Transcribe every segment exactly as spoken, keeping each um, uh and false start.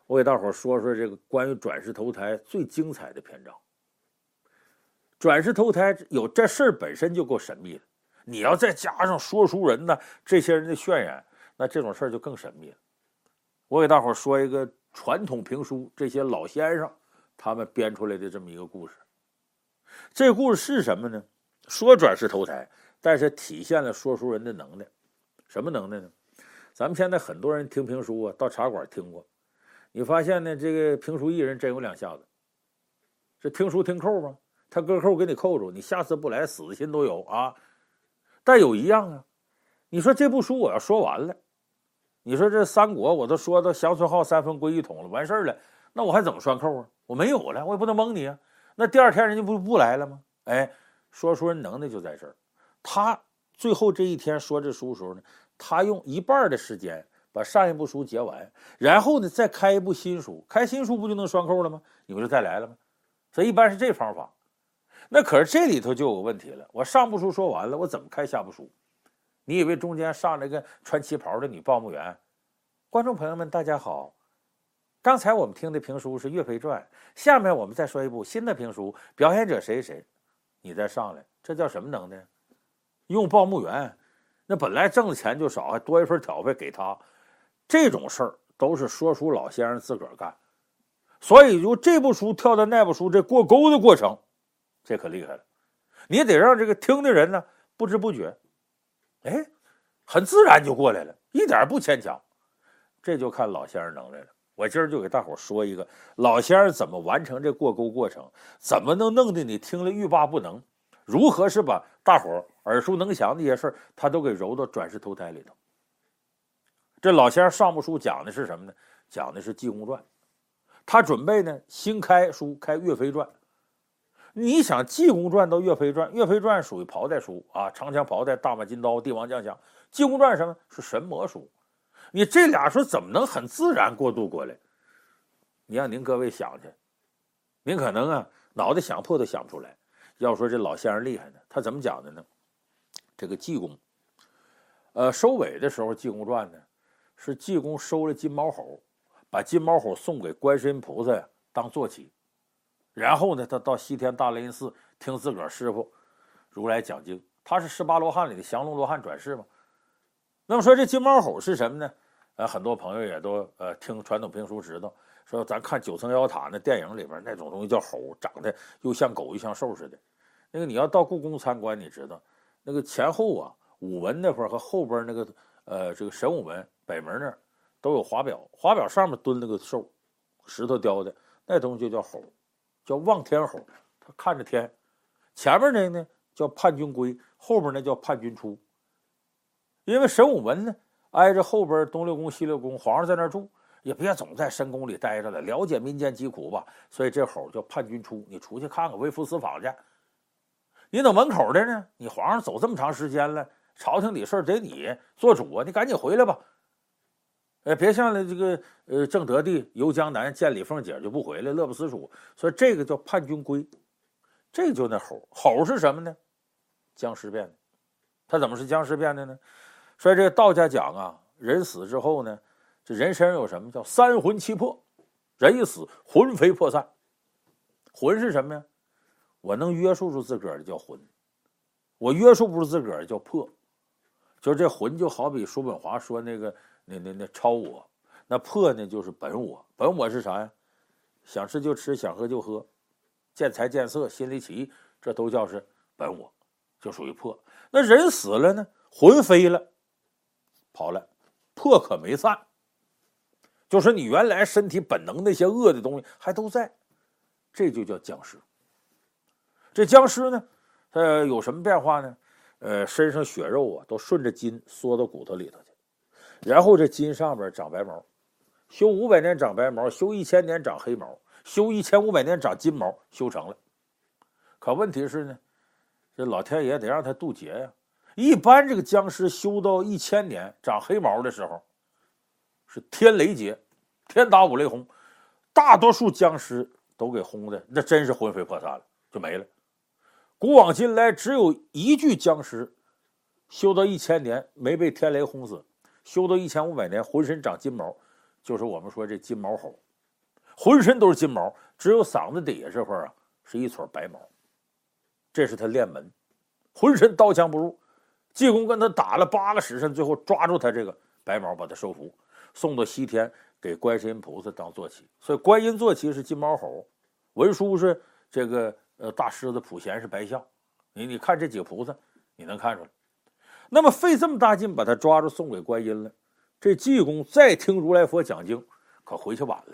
我给大伙说说这个关于转世投胎最精彩的篇章。转世投胎有这事儿本身就够神秘的，你要再加上说书人呢这些人的渲染，那这种事儿就更神秘了。我给大伙说一个传统评书这些老先生他们编出来的这么一个故事。这个故事是什么呢？说转世投胎，但是体现了说书人的能耐。什么能耐呢？咱们现在很多人听评书啊，到茶馆听过，你发现呢，这个评书艺人真有两下子。这听书听扣吗？他搁扣给你扣住，你下次不来死的心都有啊。但有一样啊，你说这部书我要说完了，你说这三国我都说到降孙浩三分归一统了，完事儿了，那我还怎么拴扣啊？我没有了，我也不能蒙你啊。那第二天人家不不来了吗？哎，说书人能耐就在这儿。他最后这一天说这书的时候呢，他用一半的时间把上一部书结完，然后呢再开一部新书，开新书不就能拴扣了吗？你不就再来了吗？所以一般是这方法。那可是这里头就有个问题了，我上部书说完了，我怎么开下部书？你以为中间上来个穿旗袍的女报幕员？观众朋友们大家好，刚才我们听的评书是岳飞传，下面我们再说一部新的评书，表演者谁谁，你再上来，这叫什么能耐？用报幕员，那本来挣的钱就少，还多一份挑费给他，这种事儿都是说书老先生自个儿干。所以就这部书跳到那部书，这过沟的过程，这可厉害了。你得让这个听的人呢不知不觉，哎，很自然就过来了，一点不牵强。这就看老先生能耐了。我今儿就给大伙说一个老先生怎么完成这过沟过程，怎么能弄得你听了欲罢不能，如何是把大伙耳熟能详的一些事儿他都给揉到转世投胎里头。这老先生上部书讲的是什么呢？讲的是济公传。他准备呢新开书，开岳飞传。你想济公传到岳飞传，岳飞传属于袍带书啊，长枪袍带、大马金刀、帝王将相。济公传什么？是神魔书。你这俩说怎么能很自然过渡过来？你让您各位想去，您可能啊脑袋想破都想不出来。要说这老先生厉害呢，他怎么讲的呢？这个济公，呃，收尾的时候，济公传呢是济公收了金毛猴，把金毛猴送给观世音菩萨呀当坐骑，然后呢，他到西天大雷音寺听自个儿师傅如来讲经。他是十八罗汉里的降龙罗汉转世嘛。那么说这金毛猴是什么呢？呃，很多朋友也都呃听传统评书知道，说咱看九层妖塔那电影里边那种东西叫猴，长得又像狗又像兽似的。那个你要到故宫参观，你知道那个前后啊午门那块和后边那个呃这个神武门北门那儿都有华表，华表上面蹲了个兽，石头雕的，那东西就叫猴，叫望天猴，他看着天。前面那呢叫叛军归，后边那叫叛军出。因为神武门呢挨着后边东六宫西六宫，皇上在那儿住，也别总在深宫里待着了，了解民间疾苦吧。所以这猴叫叛军出，你出去看看微服私访去。你等门口的呢，你皇上走这么长时间了，朝廷里事得你做主啊，你赶紧回来吧。哎，别像了这个呃正德帝游江南见李凤姐就不回来，乐不思蜀。所以这个叫叛军归，这就那猴。猴是什么呢？僵尸变的。他怎么是僵尸变的呢？所以这个道家讲啊，人死之后呢，这人身上有什么叫三魂七魄？人一死，魂飞魄散。魂是什么呀？我能约束住自个儿的叫魂，我约束不住自个儿叫魄。就是这魂就好比叔本华说那个那那那超我，那魄呢就是本我。本我是啥呀？想吃就吃，想喝就喝，见财见色，心里起，这都叫是本我，就属于魄。那人死了呢，魂飞了，跑了，魄可没散。就是你原来身体本能那些恶的东西还都在，这就叫僵尸。这僵尸呢，它有什么变化呢？呃，身上血肉啊都顺着筋缩到骨头里头去，然后这筋上边长白毛，修五百年长白毛，修一千年长黑毛，修一千五百年长金毛，修成了。可问题是呢，这老天爷得让他渡劫呀。一般这个僵尸修到一千年长黑毛的时候，是天雷劫，天打五雷轰，大多数僵尸都给轰的那真是魂飞魄散了，就没了。古往今来，只有一具僵尸修到一千年没被天雷轰死，修到一千五百年浑身长金毛，就是我们说这金毛猴。 浑身都是金毛，只有嗓子底下这块啊是一撮白毛。这是他练门，浑身刀枪不入。济公跟他打了八个时辰，最后抓住他这个白毛，把他收服，送到西天给观世音菩萨当坐骑。所以观音坐骑是金毛猴，文殊是这个呃大狮子，普贤是白象。你你看这几个菩萨，你能看出来。那么费这么大劲把他抓住送给观音了，这济公再听如来佛讲经，可回去晚了。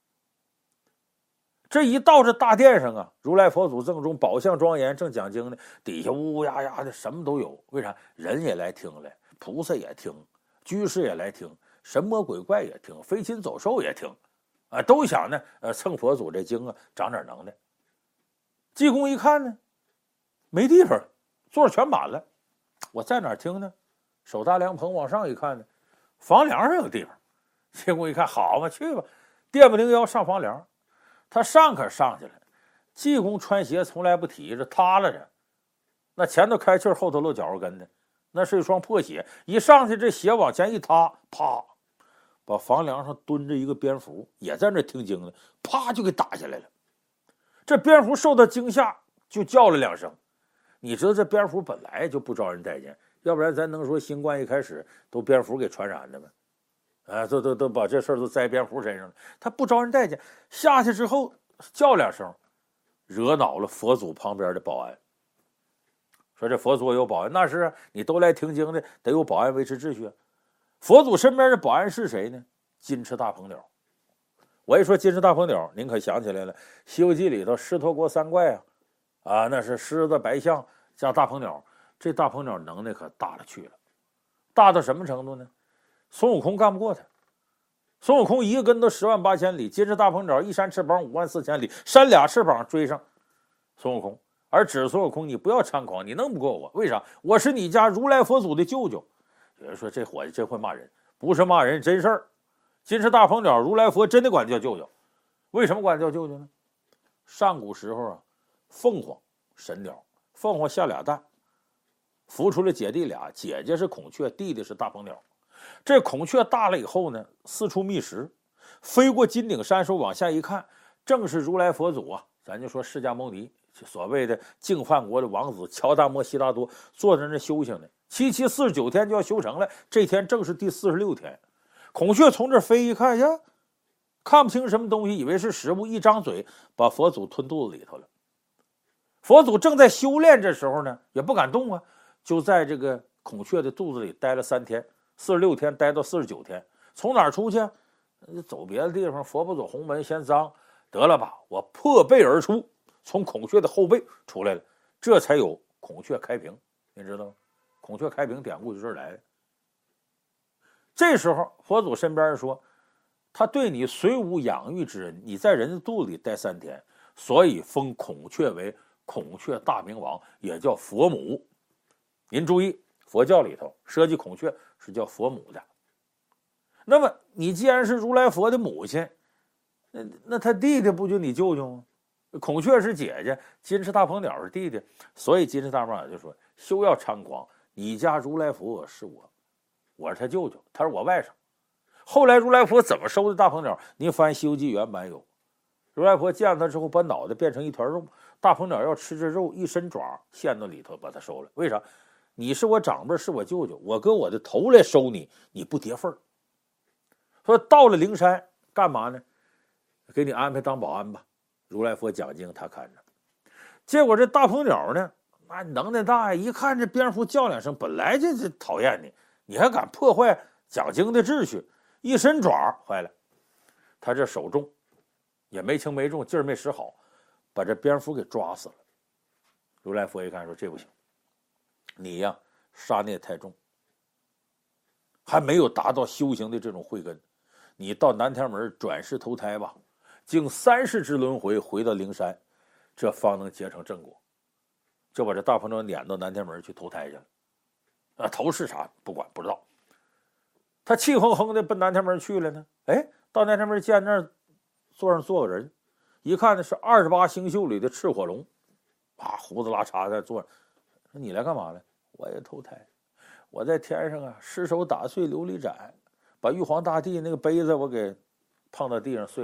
这一到这大殿上啊，如来佛祖正中，宝相庄严，正讲经呢，底下呜呜呀呀的，什么都有。为啥？人也来听了，菩萨也听，居士也来听，神魔鬼怪也听，飞禽走兽也听，啊，都想呢，呃，蹭佛祖这经啊，长点能耐。济公一看呢，没地方，座全满了，我在哪儿听呢？手搭凉棚往上一看呢，房梁上有地方。济公一看，好嘛，去吧，电不灵腰上房梁。他上可上去了，济公穿鞋从来不提着，塌了着，那前头开气后头露脚跟的，那是一双破鞋，一上去这鞋往前一塌，啪，把房梁上蹲着一个蝙蝠，也在那听经呢，啪就给打下来了。这蝙蝠受到惊吓，就叫了两声。你知道这蝙蝠本来就不招人待见，要不然咱能说新冠一开始都蝙蝠给传染的吗？啊，都都都把这事儿都栽蝙蝠身上了，他不招人待见。下去之后叫两声，惹恼了佛祖旁边的保安。说这佛祖有保安，那是啊，你都来听经的，得有保安维持秩序。佛祖身边的保安是谁呢？金翅大鹏鸟。我一说金翅大鹏鸟，您可想起来了，《西游记》里头狮驼国三怪啊，啊，那是狮子、白象加大鹏鸟。这大鹏鸟能耐可大了去了，大到什么程度呢？孙悟空干不过他，孙悟空一个跟头十万八千里，金翅大鹏鸟一扇翅膀五万四千里，扇俩翅膀追上孙悟空，而指孙悟空你不要猖狂，你弄不过我，为啥？我是你家如来佛祖的舅舅。有人说这伙计真会骂人，不是骂人，真事儿。金翅大鹏鸟如来佛真的管叫舅舅，为什么管叫舅舅呢？上古时候啊，凤凰神鸟，凤凰下俩蛋，孵出了姐弟俩，姐姐是孔雀，弟弟是大鹏鸟。这孔雀大了以后呢，四处觅食，飞过金顶山时候往下一看，正是如来佛祖啊，咱就说释迦牟尼，所谓的净饭国的王子乔达摩悉达多，坐在那修行呢，七七四十九天就要修成了，这天正是第四十六天。孔雀从这飞一看呀，看不清什么东西，以为是食物，一张嘴把佛祖吞肚子里头了。佛祖正在修炼，这时候呢也不敢动啊，就在这个孔雀的肚子里待了三天，四十六天待到四十九天。从哪儿出去？走别的地方，佛不走红门嫌脏，得了吧，我破背而出，从孔雀的后背出来了，这才有孔雀开屏。你知道吗？孔雀开屏典故就这儿来的。这时候佛祖身边说，他对你虽无养育之恩，你在人的肚子里待三天，所以封孔雀为孔雀大明王，也叫佛母。您注意，佛教里头设计孔雀是叫佛母的。那么你既然是如来佛的母亲，那那他弟弟不就你舅舅吗？孔雀是姐姐，金翅大鹏鸟是弟弟，所以金翅大鹏鸟就说，休要猖狂，你家如来佛是我，我是他舅舅，他是我外甥。后来如来佛怎么收的大鹏鸟？您翻《西游记》原版有，如来佛见了他之后，把脑袋变成一团肉，大鹏鸟要吃这肉，一伸爪陷到里头把他收了。为啥？你是我长辈，是我舅舅，我搁我的头来收你，你不跌份儿。说到了灵山干嘛呢？给你安排当保安吧，如来佛讲经他看着。结果这大鹏鸟呢，那能耐大呀，一看这蝙蝠叫两声，本来就是讨厌你，你还敢破坏讲经的秩序，一伸爪坏了。他这手重也没轻没重，劲儿没使好，把这蝙蝠给抓死了。如来佛一看说，这不行，你呀杀孽太重，还没有达到修行的这种慧根，你到南天门转世投胎吧，经三世之轮回回到灵山，这方能结成正果。就把这大鹏鸟撵到南天门去投胎去了。啊，投是啥不管，不知道。他气哼哼的奔南天门去了呢。哎，到南天门见那儿座上坐个人，一看呢是二十八星宿里的赤火龙，啊，胡子拉碴在坐着。说你来干嘛来？我也投胎，我在天上啊，失手打碎琉璃盏，把玉皇大帝那个杯子我给碰到地上碎了，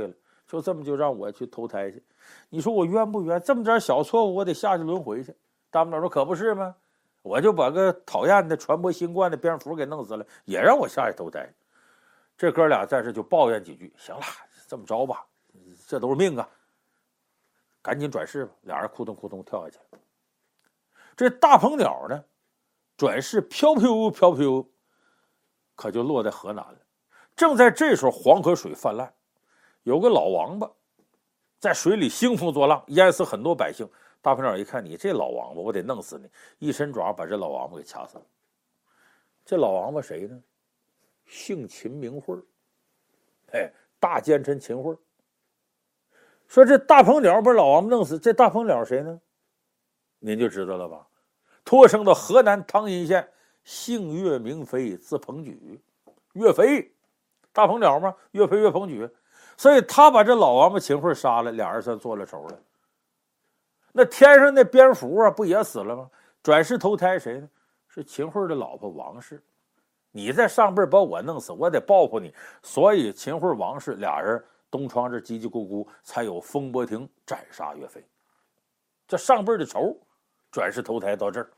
就这么就让我去投胎去。你说我冤不冤？这么点小错误，我得下去轮回去。大不了说可不是吗？我就把个讨厌的传播新冠的蝙蝠给弄死了，也让我下去投胎。这哥俩在这就抱怨几句，行了，这么着吧，这都是命啊，赶紧转世吧。俩人扑通扑通跳下去了。这大鹏鸟呢，转世飘飘飘飘，可就落在河南了。正在这时候，黄河水泛滥，有个老王八在水里兴风作浪，淹死很多百姓。大鹏鸟一看，你这老王八，我得弄死你！一伸爪把这老王八给掐死了。这老王八谁呢？姓秦名慧，哎，大奸臣秦慧。说这大鹏鸟把老王八弄死，这大鹏鸟谁呢？您就知道了吧？托生到河南汤阴县，姓岳名飞，字鹏举。岳飞，大鹏鸟嘛，岳飞岳鹏举。所以他把这老王八秦慧杀了，俩人算做了仇了。那天上那蝙蝠啊，不也死了吗？转世投胎谁呢？是秦慧的老婆王氏。你在上辈把我弄死，我得报复你。所以秦慧王氏俩人东窗这叽叽咕咕，才有风波亭斩杀岳飞。这上辈的仇，转世投胎到这儿。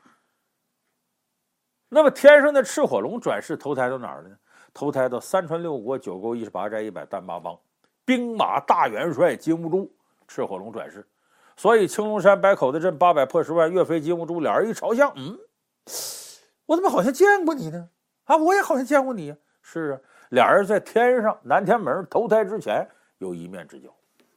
那么天上的赤火龙转世投胎到哪儿了呢？投胎到三川六国九沟一十八寨一百单八帮，兵马大元帅金兀术，赤火龙转世。所以青龙山白口子镇八百破十万，岳飞金兀术俩人一朝向，嗯，我怎么好像见过你呢？啊，我也好像见过你呀。是啊，俩人在天上南天门投胎之前有一面之交。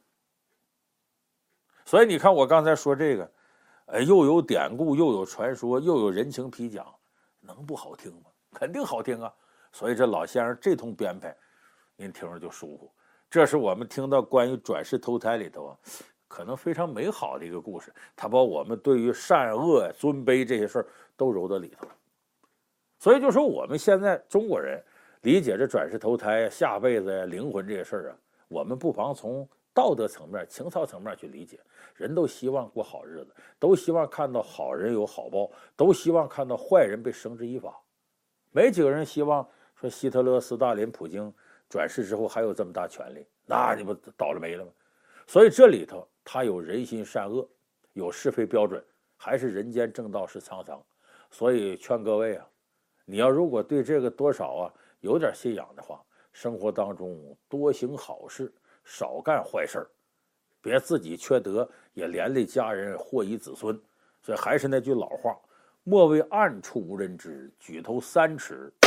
所以你看我刚才说这个，哎，又有典故，又有传说，又有人情批讲，能不好听吗？肯定好听啊。所以这老先生这通编排，您听着就舒服。这是我们听到关于转世投胎里头啊，可能非常美好的一个故事，他把我们对于善恶尊卑这些事儿都揉到里头了。所以就说我们现在中国人理解这转世投胎、下辈子呀、灵魂这些事儿啊，我们不妨从道德层面、情操层面去理解。人都希望过好日子，都希望看到好人有好报，都希望看到坏人被绳之以法。没几个人希望说希特勒、斯大林、普京转世之后还有这么大权力，那你不倒了霉了吗？所以这里头他有人心善恶，有是非标准，还是人间正道是沧桑。所以劝各位啊，你要如果对这个多少啊有点信仰的话，生活当中多行好事，少干坏事，别自己缺德，也连累家人，祸及子孙。所以还是那句老话，莫为暗处无人知，举头三尺